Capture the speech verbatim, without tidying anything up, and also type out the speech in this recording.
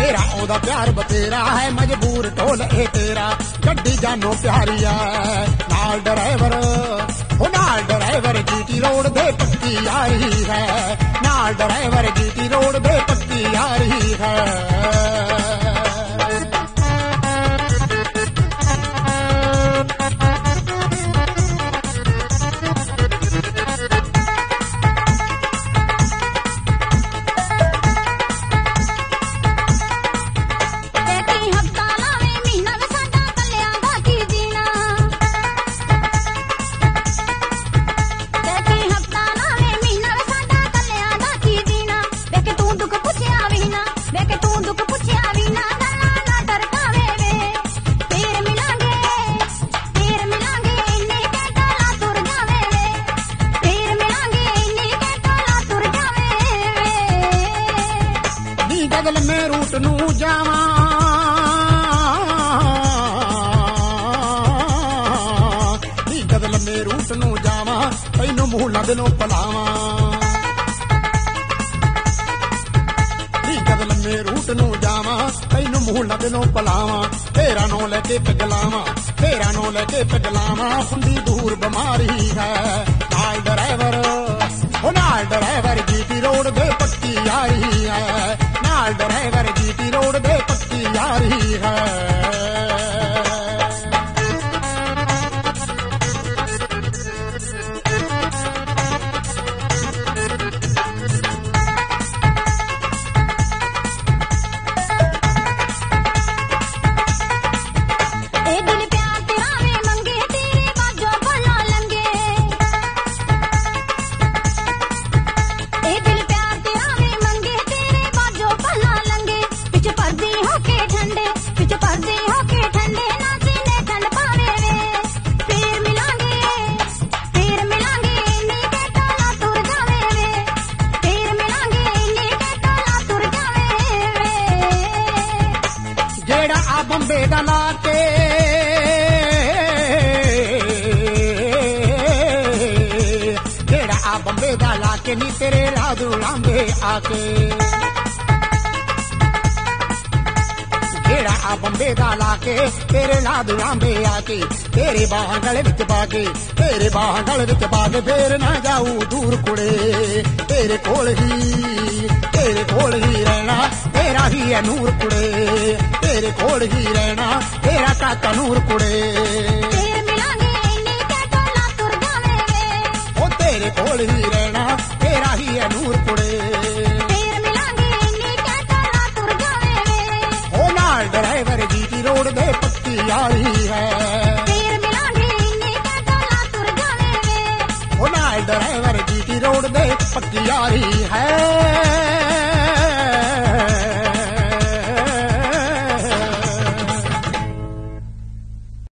मेरा ओदा प्यार बतेरा है मजबूर ढोल ए तेरा गड्डी जानो प्यारी है नाल ड्राइवर ओ नाल ड्राइवर जीटी रोड दे पक्की यारी है नाल ड्राइवर जीटी रोड दे पक्की यारी है बदल में रूट नू जावा बदल में रूट नू जावा तैनू मूह लदनों पलावा बदल में रूट नू जावा तैनू मूह लदनों पलावा तेरा नो लेके पगलावा तेरा नो लेके पगलावा हुंदी दूर बीमारी है नाल ड्राइवर ओ नाल ड्राइवर जीटी रोड दे पक्की आई है नाल ड्राइवर जीटी रोड दे पक्की यारी है बंबे दा लाके जेड़ा आ बंबे दा लाके नी तेरे राजू लांबे आके जेड़ा आ बंबे दा लाके तेरे लादू लांबे आके तेरे बाहां गले विच बाके तेरे बाहां गले विच बाके फेर ना जाऊ दूर कुड़े तेरे कोल ही तेरे कोल ही रहना तेरा ही है नूर कुड़े तेरे कोल ही रहना तेरा काका नूर कुड़े तेरे मिलांगे इन्नी के टोला तुर जावे वे ओ तेरे कोल ही रहना तेरा ही है नूर कुड़े तेरे मिलांगे इन्नी के टोला तुर जावे वे ओ नाल ड्राइवर जीटी रोड दे पक्की यारी है तेरे मिलांगे इन्नी के टोला तुर जावे वे ओ नाल ड्राइवर जीटी रोड दे पक्की यारी है।